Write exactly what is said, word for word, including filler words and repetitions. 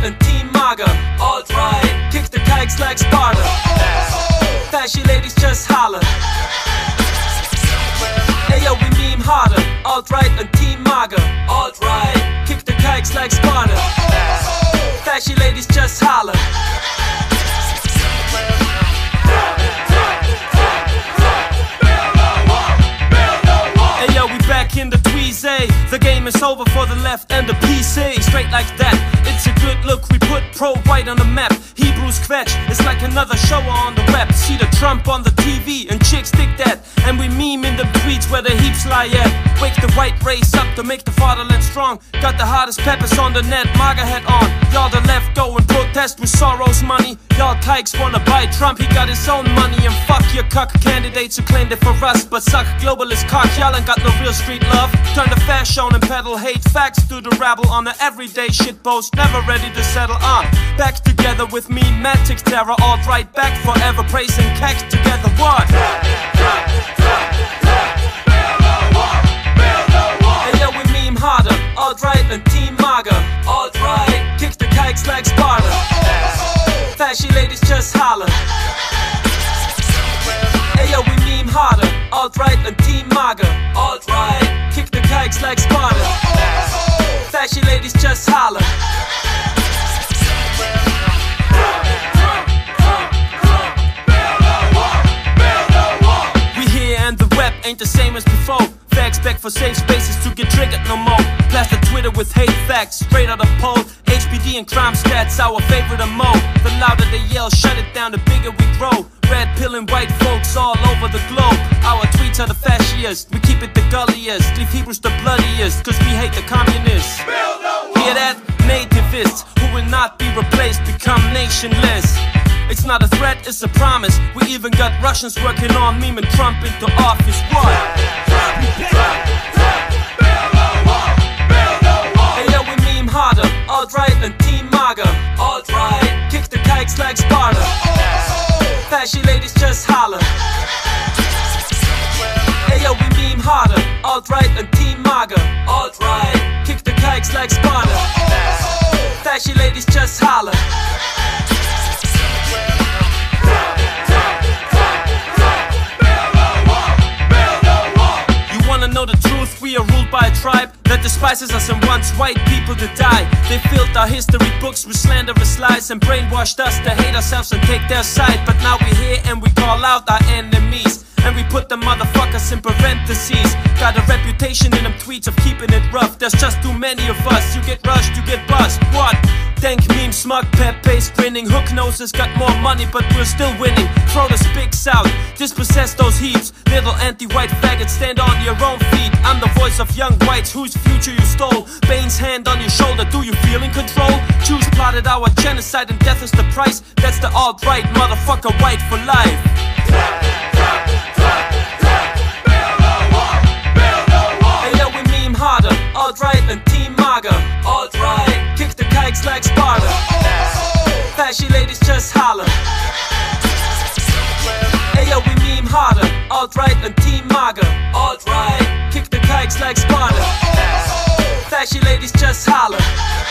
and Team MAGA. Alt-right, kick the kikes like Sparta. Fashy ladies just holler. Ayo, we meme harder. Alt-right and Team MAGA. Alt-right, kick the kikes like Sparta. Fashy ladies just holler. Ayo, we back in the Tweezy. The game is over for the left and the P C. Straight like that, it's a good look. We put pro white on the map. Hebrews kvetch, it's like another show on the web. See the Trump on the T V and chicks dig that. And we meme in the tweets where the heaps lie at. Wake the white race up to make the fatherland strong. Got the hottest peppers on the net, MAGA hat on. Y'all the left go and protest with Soros money. Y'all kikes wanna buy Trump, he got his own money. And fuck your cuck candidates who claimed it for us but suck globalist cock. Y'all ain't got no real street love. Turn the fash on and peddle hate facts to the rabble on the everyday shit post. Never ready to settle on. Back together with me, Matic Terror. Alt-right back forever, praising cacks together. What? Ayo, we meme harder. Alt-right and Team MAGA. Alt-right, kick the kikes like Sparta. Fashy ladies just holler. Ayo, we meme harder. Alt-right and Team MAGA. Alt-right, kick the kikes like Sparta. Fashy ladies just holler. We here and the web ain't the same as before. Facts back for safe spaces to get triggered no more. Plaster Twitter with hate facts, straight out of poll. H P D and crime stats, our favorite and mo. The louder they yell, shut it down, the bigger we grow. Red pill and white folks all over the globe. Our tweets are the fasciest, we keep it the gulliest. Leave Hebrews the bloodiest, cause we hate the communists. Hear that? Nativists who will not be replaced become nationless. It's not a threat, it's a promise. We even got Russians working on memeing Trump into office. What? Ayo, we meme harder. Alt-right and Team MAGA. Alt-right, kick the kikes like Sparta. Fashy ladies just holler. Ayo, we meme harder. Alt-right and Team MAGA. Alt-right, kick the kikes like Sparta. Fashy ladies just holler. Know the truth, we are ruled by a tribe that despises us and wants white people to die. They filled our history books with slanderous lies and brainwashed us to hate ourselves and take their side. But now we're here and we call out our enemies, and we put the motherfuckers in parentheses. Got a reputation in them tweets of keeping it rough. There's just too many of us. You get rushed, you get buzzed. What? Dank meme, smug, pep-based grinning. Hook noses got more money but we're still winning. Throw the spics out, dispossess those heaps. Little anti-white faggots, stand on your own feet. I'm the voice of young whites whose future you stole. Bane's hand on your shoulder, do you feel in control? Jews plotted our genocide and death is the price. That's the alt-right, motherfucker, white for life. Ayo, we meme harder. Alt-right and Team MAGA. Alt-right, kick the kikes like Sparta. Fashy ladies just holler. Ayo, we meme harder. Alt-right and Team MAGA. Alt-right, kick the kikes like Sparta. Fashy ladies just holler.